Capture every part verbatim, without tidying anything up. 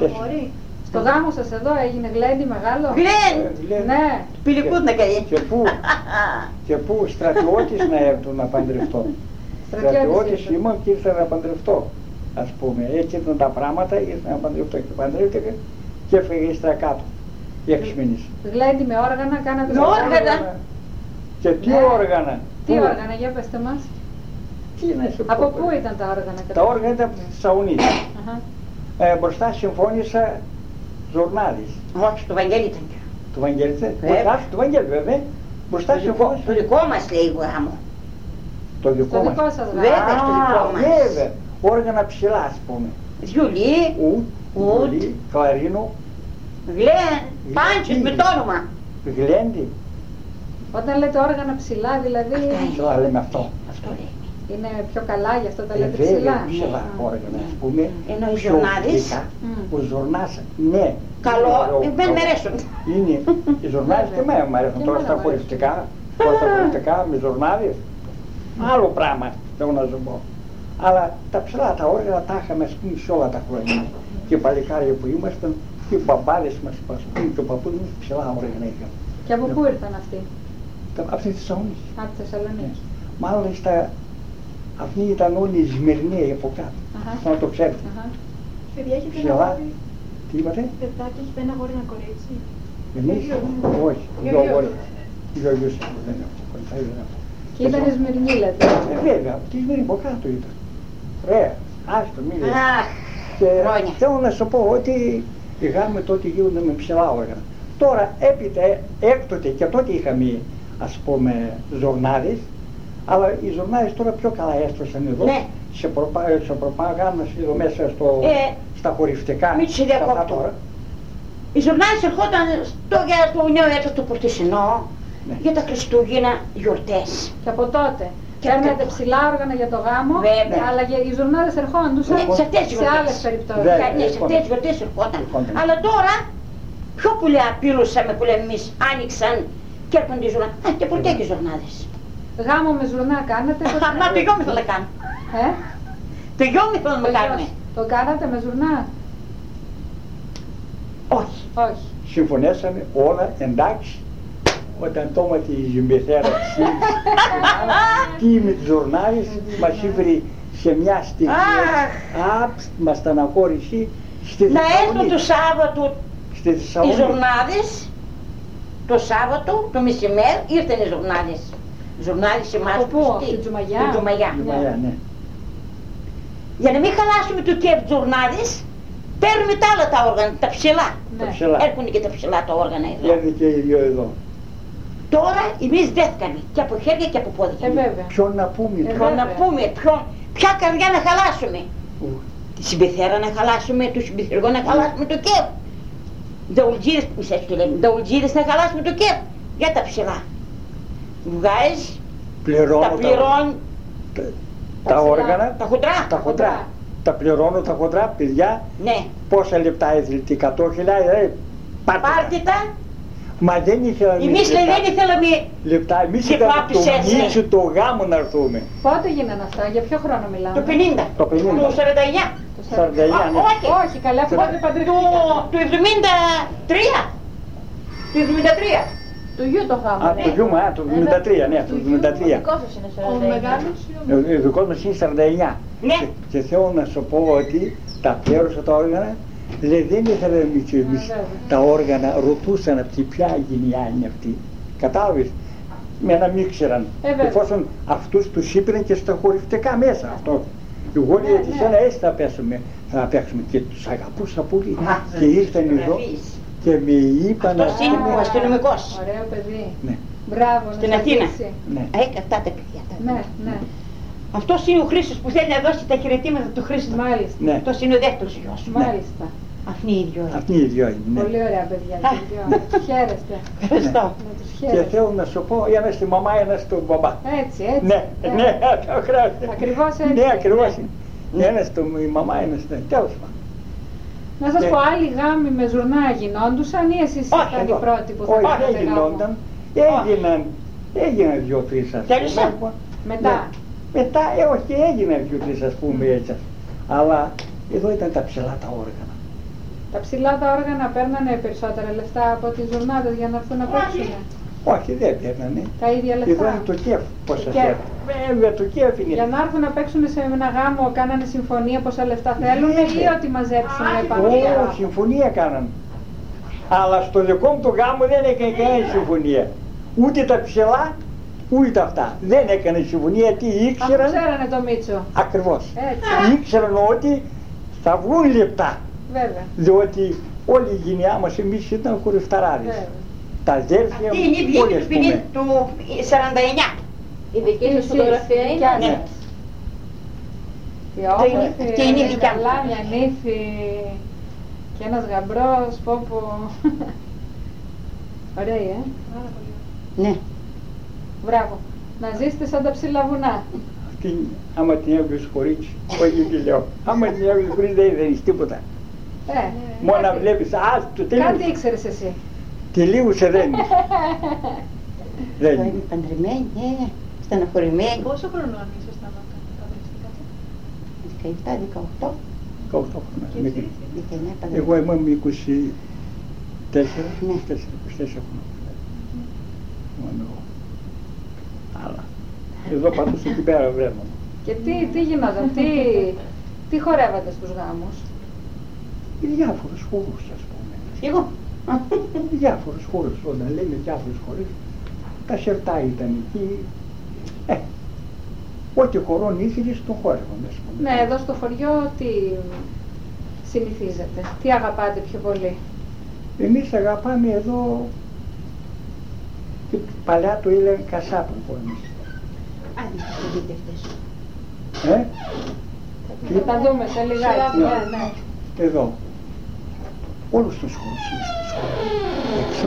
Μπορεί. Στο γάμο σας εδώ έγινε γλέντι μεγάλο. Γλέντι! Ναι. Πηλικούς να κάνει. Και πού, και πού στρατιώτης να έρθω να παντρευτώ. Στρατιώτης ήμουν και ήρθα να παντρευτώ. Ας πούμε, έτσι ήταν τα πράγματα, ήρθα να παντρευτώ και παντρεύτηκα και έφεγε ύστερα κάτω. Έξι μήνες. Γλέντι με όργανα, κάνατε Με όργανα. Και τι Ναι. όργανα. Τι Πού? όργανα, για πέστε μας. Τι να σου πω, Από ρε. πού ήταν τα όργανα Τα καταρχήν? όργανα ήταν από τη Θεσσαλονίκη. Αχα. Ε, μπροστά συμφώνησα Ζορνάδης. Όχι, το Βαγγέλη ήταν. Του Βαγγέλη, Βέβαια. μπροστά του Βαγγέλη βέβαια. Μπροστά Το δικό, συμφώνησα. το δικό μας λέει γάμο. Το δικό Το μας. δικό σας Βέβαια, γάμο. στο δικό μας. Βέβαια. Όργανα ψηλά, ας πούμε. Βιολί, Ουτ, Ουτ. βιολί, κλαρίνο, γλέν, πάντσες με το όνομα. γλέντι. Όταν λέτε όργανα ψηλά, δηλαδή Ψηλά λέμε αυτό. Αυτό λέει. είναι πιο καλά, γι' αυτό τα Ε, λέτε βέβαια, ψηλά. ψηλά Α. όργανα, ας πούμε. Ενώ οι πιο Ζορνάδες. οπτικά. Μμ. Ο Ζορνάς, ναι. Καλό, είναι δεν ωραίο. με αρέσουν. Είναι. Οι Ζορνάδες και εμένα μου αρέσουν Και τώρα εμένα στα μου χωριστικά. Τώρα στα χωριστικά με Ζορνάδες. Άλλο πράγμα, θέλω να σου πω. Αλλά τα ψηλά τα όργανα τα είχαμε, ας πούμε, σε όλα τα χρόνια. Και οι παλικάρια που ήμασταν, και οι μπαμπάδες μας, ας πούμε, και ο παππούς μας ψηλά όργανα είχαν. Και από πού ήρθαν αυτοί? Από τη Θεσσαλονίκη. Από τη Θεσσαλονίκη. Μάλλον στα... αυτοί ήταν όλοι οι Σμυρναίοι από κάτω. Αχα. Να το ξέρετε. Αχα. Παιδιά, έχετε ένα Ψηλά. αγόρι. Τι είπατε? Παιδάκι, έχετε ένα αγόρι, ένα κορίτσι. Εμείς? Δύο. Όχι. Δύο Δυο γιους. αγόρια. Δυο γιους δεν έχω. Κοριτσάκι δεν έχω. Και ήταν η Σμυρνή, λέτε. Ε, βέβαια, από τη Σμύρνη από κάτω ήταν. Ωραία. Άστο, μη λες. Αχ, Και χρόνια. θέλω να σου πω ότι οι γάμοι τότε γίνονται με ψηλά όργανα. Τώρα έπειτα έκτοτε και τότε είχαμε, ας πούμε, Ζορνάδες, αλλά οι Ζορνάδες τώρα πιο καλά έστρωσαν εδώ. Ναι. Σε, προπα... σε προπαγάνδα εδώ μέσα στο... Ε, στα χορηφτικά. μην σε στα αυτά διακόπτω. τώρα. Οι Ζορνάδες ερχόταν στο, για το νέο έτος το Πορτισινό, Ναι. για τα Χριστούγεννα, γιορτές. Και από τότε. Και Παίρνετε από- ψηλά όργανα για το γάμο, Βέβαια. αλλά για οι ζουρνάδες ερχόντουσαν Ναι, σε αυτές τις σε γιορτές. άλλες περιπτώσεις. Ναι. Ναι, σε ερχόταν. αυτές τις γιορτές ερχόταν. Ερχόταν. Αλλά τώρα, πιο πολύ απειλούσαμε που λέμε εμείς, άνοιξαν και έρχονται οι Ζορνάδες. Α, και ποτέ και οι Ζορνάδες. Γάμο με ζουρνά κάνατε? ποτέ? Μα το γιο μου θέλω να κάνω. Ε? Το γιο μου θέλω να Το κάνουμε. γιος. Το κάνατε με ζουρνά? Όχι. Όχι. Συμφωνήσαμε όλα εντάξει. Όταν το είπα τη μητέρα τι με τους Ζορνάδες μας ήβρε σε μια στιγμή. Αχ. Απ, μας στεναχώρησε στη Να έρθουν Θεσσαλονίκη. το Σάββατο Στη οι Θεσσαλονίκη. Ζορνάδες, το Σάββατο, το μεσημέρι, ήρθαν οι Ζορνάδες. Οι Ζορνάδες εμάς Από πού, τους από τι? την Τζουμαγιά? Την Τζουμαγιά. Τζουμαγιά, ναι. Για να μην χαλάσουμε το κέφι τους Ζορνάδες, παίρνουμε τα άλλα τα όργανα, τα ψηλά. Τα Ναι. ψηλά. Έρχονται και τα ψηλά τα όργανα εδώ. Έρθει και οι δυο εδώ. Τώρα εμείς δέθηκαμε και από χέρια και από Ε, πόδια. βέβαια. Ποιον να πούμε Ε, τώρα. Ποιον να βέβαια. πούμε, ποιον, ποια καρδιά να χαλάσουμε. Ου, Τη συμπεθέρα να χαλάσουμε, του συμπεθεργό να χαλάσουμε το κέφι. Δαουλτζίδες, μισές το λέμε, δαουλτζίδες να χαλάσουμε το κέφι. Για τα ψηλά. Βγάζεις, Πληρώνω τα πληρώνει, τα, Τα τα ψηλά. όργανα, τα χοντρά. τα χοντρά. Τα πληρώνω τα χοντρά, παιδιά. Ναι, Πόσα λεπτά έδινε, εκατό χιλιάδες, ε, πάρτε τα. πάρτε τα. Μα δεν ήθελα Εμείς λέει δεν ήθελαμε λεπτά, εμείς Και είχαμε πάπης το έτσι. μίτσο το γάμο να έρθουμε. Πότε γίνανε αυτά, για ποιο χρόνο μιλάμε? το πενήντα, Το πενήντα. το σαράντα εννιά, Το σαράντα εννιά, Α, ναι. όχι. Όχι, καλά, αφού Το- δεν το, παντρευτήκατε. το εβδομήντα τρία. Το εβδομήντα τρία. Του γιου το γάμο. Α, ναι. το γιούμε, α, το εβδομήντα τρία, ναι, το εβδομήντα τρία. Ο μεγάλος ή ο Ο δικός μας είναι σαράντα εννιά. Ναι. Και, και θέλω να σου πω ότι τα πλήρωσα τα όργανα, λέει δεν ήθελα εμείς, εμείς βέβαια. τα όργανα, ρωτούσαν από ποια γενιά είναι αυτή. Κατάλαβες, με να μην ξέραν. Ε, βέβαια. Εφόσον αυτούς τους είπαν και στα χορηφτικά μέσα αυτό. Εγώ Ναι, λέει ναι. της ένα έτσι θα πέσουμε, θα παίξουμε και τους αγαπούσα πολύ Α, και ήρθαν εδώ γραφείς. και με είπαν Αυτός είναι ο αστυνομικός. Ωραίο παιδί. Ναι, Μπράβο, Στην να Αθήνα. σταματήσει. ναι. Ε, αυτά τα παιδιά. τα- Ναι, ναι, Αυτός είναι ο Χρήστος που θέλει να δώσει τα χαιρετήματα του Χρήστου. μάλιστα. Ναι. Αυτός είναι ο δεύτερος γιος. Μάλιστα. Αυτοί οι δυο. είναι. Αυτοί οι δυο είναι. Ναι. Πολύ ωραία παιδιά και οι δυο. Χαίρεστε. Ευχαριστώ. Να τους Και χαίρεστε. θέλω να σου πω, ένα στη μαμά, ένα στον μπαμπά. Έτσι, έτσι. Ναι, Ε, ναι, το χρειάζεται. Ακριβώς έτσι. Ναι, ακριβώς. Ναι. είναι. Ένα στο η μαμά, ένα στο τέλος πάντων. Να σας Ναι. πω, άλλοι γάμοι με ζουρνά γινόντουσαν ή εσείς Όχι, ήσασταν οι εδώ. πρώτοι που θα Όχι, κάνατε δεν γάμο? γινόταν. Έγιναν, έγιναν δυο-τρεις ας Τέλειωσαν. πούμε. Μετά. Ναι. Μετά, ε, όχι, έγιναν δυο-τρεις ας πούμε έτσι. Αλλά εδώ ήταν τα ψηλά τα όργανα. Τα ψηλά τα όργανα παίρνανε περισσότερα λεφτά από τις ζουρνάδες για να έρθουν να παίξουν. Όχι, δεν παίρνανε. Τα ίδια λεφτά. Εδώ είναι το κέφ, πώς σας λέω. Βέβαια, το κέφ είναι. Για να έρθουν να παίξουν σε ένα γάμο, κάνανε συμφωνία πόσα λεφτά θέλουν ή ότι μαζέψουν πάνω. Όχι, συμφωνία κάνανε. Αλλά στο δικό μου το γάμο δεν έκανε κανένα συμφωνία. Ούτε τα ψηλά, ούτε αυτά. Δεν έκανε συμφωνία, τι ήξεραν. Αφού ξέρανε το Μίτσο. Ακριβώς. Έτσι. Ήξεραν ότι θα βγουν λεπτά. Βέβαια. Διότι όλη η γενιά μας εμείς ήταν χωρισταράδες. Τα αδέρφια Αυτή είναι η βγήκη του, πενήντα, του σαράντα εννιά. Η δική σας φωτογραφία είναι. Ναι. Τι όμορφη, Αυτή είναι η δικιά μου. καλά, μια νύφη και ένας γαμπρός, πω πω. Ωραία, ε. Ναι. Μπράβο. Να ζήσετε σαν τα ψηλά βουνά. Αυτή, άμα την έβλεπες χωρίς, όχι τι λέω. Άμα την έβλεπες χωρίς δεν είδες τίποτα. Ε, Μόνο να κάτι- βλέπεις, α, το Κάτι τελείωσε. ήξερες εσύ. Τελείωσε δεν είναι. Δεν Εδώ είναι. είμαι παντρεμένη, ναι, στεναχωρημένη. Πόσο χρονών ήσασταν όταν τα βρίσκατε? δεκαεπτά δεκαοκτώ, είκοσι χρόνια. Και Μικρή. εσύ? δεκαεννιά παντρεμένη. Εγώ ήμουν με είκοσι τέσσερα, Ναι. είκοσι τέσσερα, είκοσι τέσσερα χρόνια. Ήμουν εγώ. Αλλά εδώ πάντως εκεί πέρα βρέμουν. Και τι, τι γινόταν, τι, τι χορεύατε στους γάμους. Διάφορους χώρους, ας πούμε. Εγώ. Διάφορους χώρους, όταν λέμε διάφορους χώρους, τα σερτά ήταν εκεί. Ε, ό,τι χορών ήθελες τον χόρευαν, ας πούμε. Ναι, εδώ στο χωριό τι συνηθίζετε, τι αγαπάτε πιο πολύ. Εμείς αγαπάμε εδώ, και παλιά το έλεγαν κασάπονκο εμείς. Άντε, θα δείτε αυτές. Ε, Θα τα δούμε σε λιγάκι. Ναι. Ναι, ναι. εδώ. Όλους τους χώρους είναι στο σχολείο. Έξω.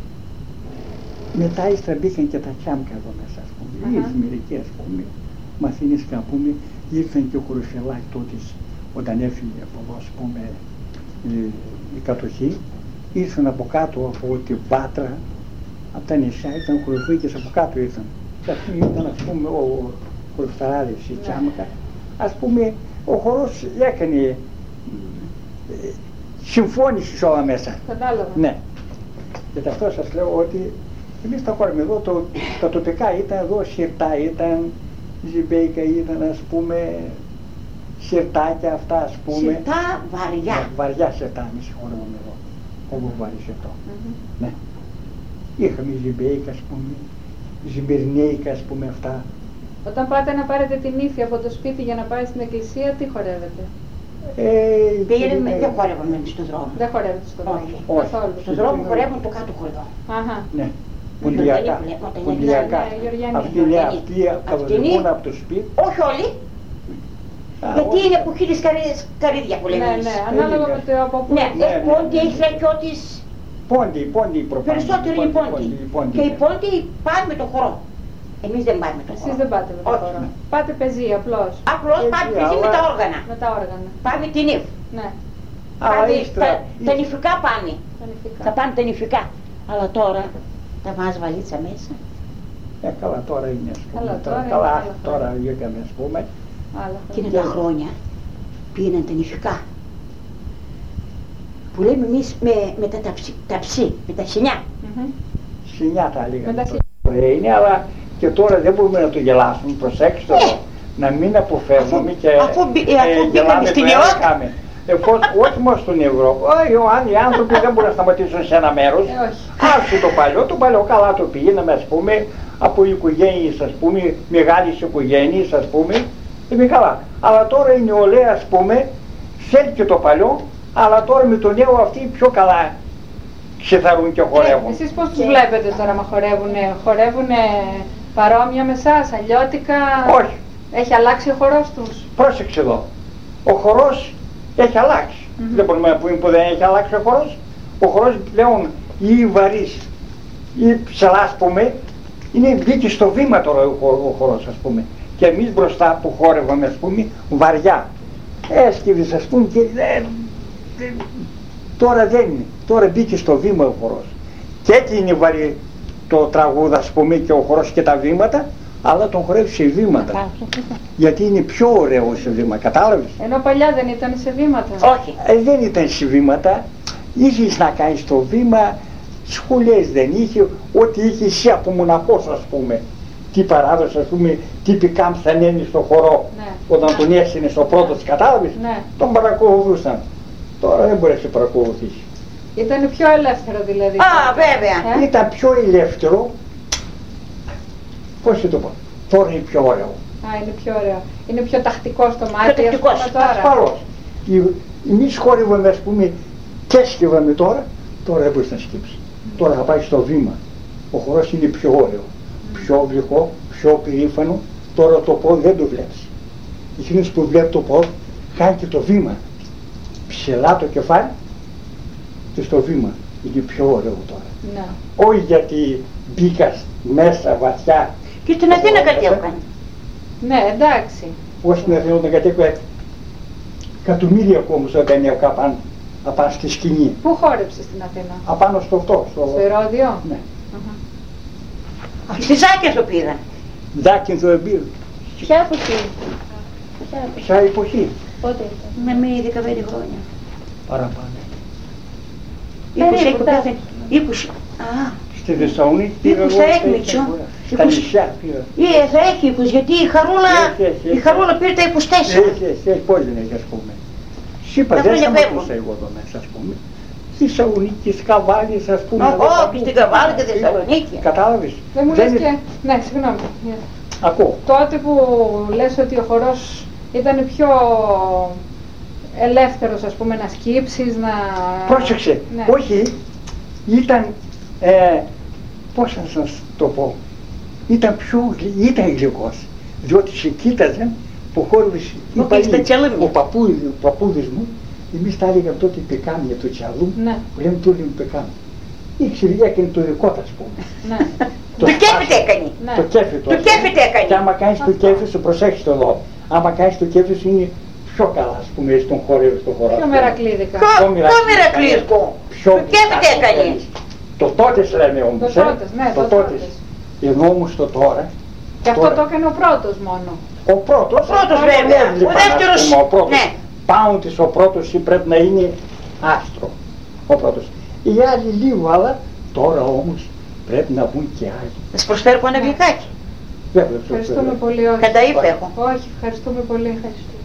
Μετά ύστερα μπήκαν και τα τσάμκα εδώ μέσα, ας πούμε. Αχα. Ήρθαν μερικοί, ας πούμε, μαθηνές και να πούμε, ήρθαν και ο Χωροφελάκη τότε, όταν έφυγε από εδώ, ας πούμε, η, η κατοχή, ήρθαν από κάτω από την Πάτρα, από τα νησιά, ήταν χωροφύλακες από κάτω ήρθαν. Και αυτοί ήταν, ας πούμε, ο Χωροφταράδης, η τσάμκα. Ας πούμε, ο χορός έκανε, ε, συμφώνησε όλα μέσα. Κατάλαβα. Ναι. Και γι' αυτό σας λέω ότι εμείς τα χώραμε εδώ, το, τα τοπικά ήταν εδώ, σιρτά ήταν, ζιμπέικα ήταν, ας πούμε, σιρτάκια αυτά, ας πούμε. Σιρτά βαριά. Ναι, βαριά σιρτά εμείς χωρεύαμε εδώ, όπου βαρύ σιρτό. Μμμ. Ναι. Είχαμε ζιμπέικα, ας πούμε, ζιμπερνέικα, ας πούμε, αυτά. Όταν πάτε να πάρετε την ύφη από το σπίτι για να πάει στην εκκλησία, τι χορεύετε. Ε, Πήγαινε, ε, δεν χορεύαμε στον δρόμο. Δεν χορεύετε στον δρόμο. Όχι. Όχι. Καθόλου. Στον δρόμο χορεύουν το κάτω χορδό. Αχα. Ναι. Ποντιακά. Όταν είναι- Ποντιακά. ναι, Γεωργιανή. Αυτοί είναι Γεωργιανή. αυτοί Αυτή αποδεχούν είναι- από το σπίτι. Όχι όλοι, Α, γιατί όχι. είναι που χίλιες καρύδες, καρύδια που λέμε Ναι, εμείς. ναι, ανάλογα με το από πού. Ναι, Ναι, έχει ναι, πόντι, ναι. έχει στρατιώτης, Πόντι, πόντι προπάνω. περισσότεροι οι πόντι. Και οι πόντι πάνε με το χορό. Εμείς δεν πάμε με το Εσείς χορό. δεν πάτε με το Όχι. χορό. Πάτε πεζή απλώς. Απλώς Έτσι, πάμε πεζί με αλλά- τα όργανα. Με τα όργανα. Πάμε την ύφ. Ναι, Αλλά Πάμε, ύστερα, τα, τα νηφικά πάνε. τα νηφικά. Θα πάνε τα νηφικά. Αλλά τώρα τα βάζει βαλίτσα μέσα. ε, καλά τώρα είναι, ας πούμε. Καλά, Τώρα, τώρα είναι καλά, άλλα τώρα χρόνια. βγήκαμε, ας πούμε. Άλλα Εκείνα χρόνια. τα χρόνια πήγαιναν τα νηφικά. Που λέμε εμείς με, με τα ταψί, ταψί, με τα σινιά. Μμμ. Σινιά τα Με λέγαμε. τα τότε. Ωραία είναι, αλλά και τώρα δεν μπορούμε να το γελάσουμε. Προσέξτε εδώ. Να μην αποφεύγουμε Αφού- και αφού μπη- αφού μπήκαμε γελάμε στην το ένα Ευρώπη. κάμε. Εφόσον, όχι μόνο στην Ευρώπη, όχι, αν οι άνθρωποι δεν μπορούν να σταματήσουν σε ένα μέρος. Ε, όχι. Άσε το παλιό, το παλιό καλά το πήγαιναμε, ας πούμε, από οικογένειες, ας πούμε, μεγάλες οικογένειες, ας πούμε, είναι καλά. Αλλά τώρα η νεολαία, ας πούμε, θέλει και το παλιό, αλλά τώρα με το νέο αυτοί πιο καλά ξεθαρούν και χορεύουν. Ε, Εσείς πώς τους βλέπετε τώρα να χορεύουνε, χορεύουνε παρόμοια με εσάς, αλλιώτικα. Όχι. Έχει αλλάξει ο χορός τους. Πρόσεξε εδώ. Ο χορός έχει αλλάξει. Μμμ. Δεν μπορούμε να πούμε που δεν έχει αλλάξει ο χορός. Ο χορός πλέον ή βαρύς ή ψηλά, ας πούμε, είναι μπήκε στο βήμα τώρα ο, χο- ο χορός, ας πούμε. Και εμείς μπροστά που χόρευαμε, ας πούμε, βαριά. Έσκυβες, ας πούμε, και δεν, δεν- τώρα δεν είναι. Τώρα μπήκε στο βήμα ο χορός. Και έτσι είναι βαρύ το τραγούδι, ας πούμε, και ο χορός και τα βήματα, αλλά τον χορεύει σε βήματα. Γιατί είναι πιο ωραίο σε βήμα, κατάλαβες. Ενώ παλιά δεν ήταν σε βήματα. Όχι. Ε, δεν ήταν σε βήματα, Ήθελες να κάνεις το βήμα, σχολές δεν είχε, ό,τι είχε εσύ από μοναχός, ας πούμε. Τι παράδοση, ας πούμε, τι πικάμ θα ανένει στο χορό, Ναι. όταν τον έσυνε στο πρώτο της, κατάλαβες, Ναι. τον παρακολουθούσαν. Τώρα δεν μπορεί να σε παρακολουθήσει. Ήταν πιο ελεύθερο δηλαδή. Α, βέβαια. Ε? Ήταν πιο ελεύθερο, πώς θα το πω, τώρα είναι πιο ωραίο. Α, είναι πιο ωραίο. Είναι πιο τακτικό στο μάτι, ας τακτικός, πούμε τώρα. Ασφαλώς. Εμείς χόρευαμε, ας πούμε, και σκύβαμε τώρα, τώρα δεν μπορείς να σκύψεις. Τώρα θα πάει στο βήμα. Ο χορός είναι πιο ωραίο, πιο γλυκό, πιο περήφανο. Τώρα το πόδι δεν το βλέπεις. Εκείνος που βλέπει το πόδι κάνει και το βήμα. Ψηλά το κεφάλι και στο βήμα. Είναι πιο ωραίο τώρα. Ναι. Όχι γιατί μπήκα μέσα βαθιά. Και στην Αθήνα κάτι έκανε. Ναι, εντάξει. Πώς στην Αθήνα όταν κατέβηκα εκατομμύρια κόμμους όταν έβγα απάνω, απάνω στη σκηνή. Πού χόρεψε στην Αθήνα? Απάνω στο αυτό. Στο, Στο Ηρώδειο. ναι. Στη Ζάκια το πήγαν. Δάκινθο εμπειρ. Ποια εποχή? Ποια εποχή? Ποια εποχή. Πότε ήταν? Με μία δεκαπέντε χρόνια. Παραπάνω. είκοσι Περίπου, έκο, τάφη. είκοσι. Α, Στη Θεσσαλονίκη πήγα είκοσι εγώ, έκμητσο. στα είκοσι. νησιά πήγα. Ε, θα έχει είκοσι, γιατί η Χαρούλα, Έχει, έχει, η έχει. Χαρούλα πήρε τα είκοσι τέσσερα. Έχει, έχει, έχει, πώς δεν έχει, ας πούμε. Σύπα, Τα δεν χρόνια σταματούσα εγώ εδώ μέσα, ας πούμε. Στη Θεσσαλονίκη, Καβάλης, ας πούμε. Ω, εδώ ω, παντού. και στην Καβάλη και στη Θεσσαλονίκη. Κατάλαβες. Δεν μου Δεν λες είναι- και... Ναι, συγγνώμη. Ναι. Ακούω. Τότε που λες ότι ο χορός ήταν πιο ελεύθερος, ας πούμε, να σκύψεις, να... Πρόσεξε, Ναι. όχι, ήταν, ε, πώς θα σας το πω, ήταν πιο, γλυ- ήταν γλυκός, διότι σε κοίταζαν που χόρευες οι Μου παλιοί. πεις τα τσαλούμια. Ο παππούδης, ο παππούδης μου, εμείς τα έλεγαμε τότε πεκάμια του τσαλού, Ναι, που λέμε το λέμε πεκάμια. Ήξερε, έκανε το δικό του, ας πούμε. ναι, Το κέφι τι έκανε. ναι. Το κέφι του. Το ας πούμε. κέφι τι έκανε. Και άμα κάνεις το κέφι σου, προσέχεις το εδώ. Άμα κάνεις το κέφι σου είναι πιο καλά, ας πούμε, στον χορεύει στο χορό. Πιο μερακλίδικα. Χω, Το το μοιραστικό. μοιρακλίσκο. Πιο Το κέφι τι έκανε. Το τότε λέμε όμως, Το ε. τότες, ναι, το το τότε. τότες. Ενώ όμως το τώρα, Και αυτό τώρα. το έκανε ο πρώτος μόνο. ο πρώτος, Ο πρώτος, δεν βέβαια. έβλεπα, Ο δεύτερος, ας πούμε, ο πρώτος. ναι. Πάνω της ο πρώτος ή πρέπει να είναι άστρο, ο πρώτος. Οι άλλοι λίγο, αλλά τώρα όμως πρέπει να βγουν και άλλοι. Θα σου προσφέρω που ένα βιεκάκι. Βέβαια, Ευχαριστούμε πολύ. Όχι. Κατά ύπε έχω. Όχι, ευχαριστούμε πολύ.